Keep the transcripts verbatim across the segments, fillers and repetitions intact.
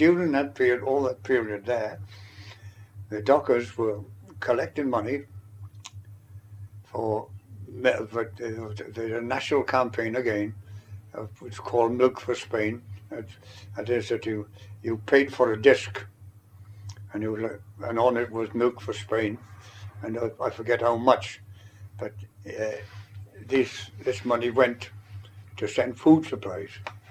during that period, all that period there, the Dockers were collecting money for, for the national campaign again, uh, it's called Milk for Spain. It, it is that you, you paid for a disc, and, you was, and on it was Milk for Spain, and I, I forget how much, but uh, this, this money went to send food supplies.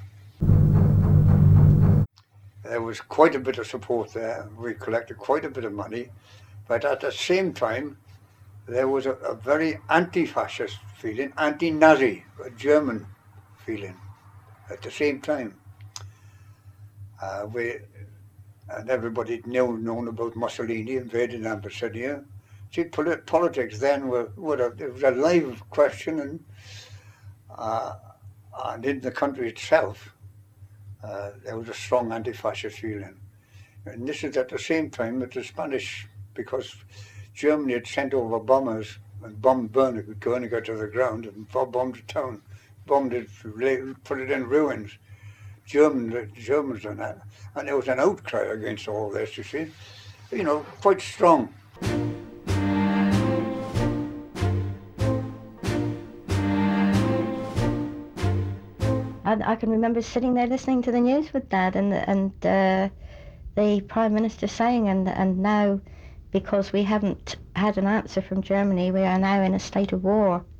There was quite a bit of support there. We collected quite a bit of money, but at the same time, there was a, a very anti-fascist feeling, anti-Nazi, a German feeling at the same time. Uh, we, and everybody knew known about Mussolini invading Abyssinia. See, polit politics then were, were a, it was a live question, and, uh, and in the country itself, uh, there was a strong anti-fascist feeling. And this is at the same time that the Spanish, because Germany had sent over bombers and bombed Guernica to the ground and bombed the town, bombed it, put it in ruins. Germans, Germans done that. And there was an outcry against all this, you see. You know, quite strong. And I can remember sitting there listening to the news with Dad, and and uh, the Prime Minister saying, and and now, because we haven't had an answer from Germany, we are now in a state of war.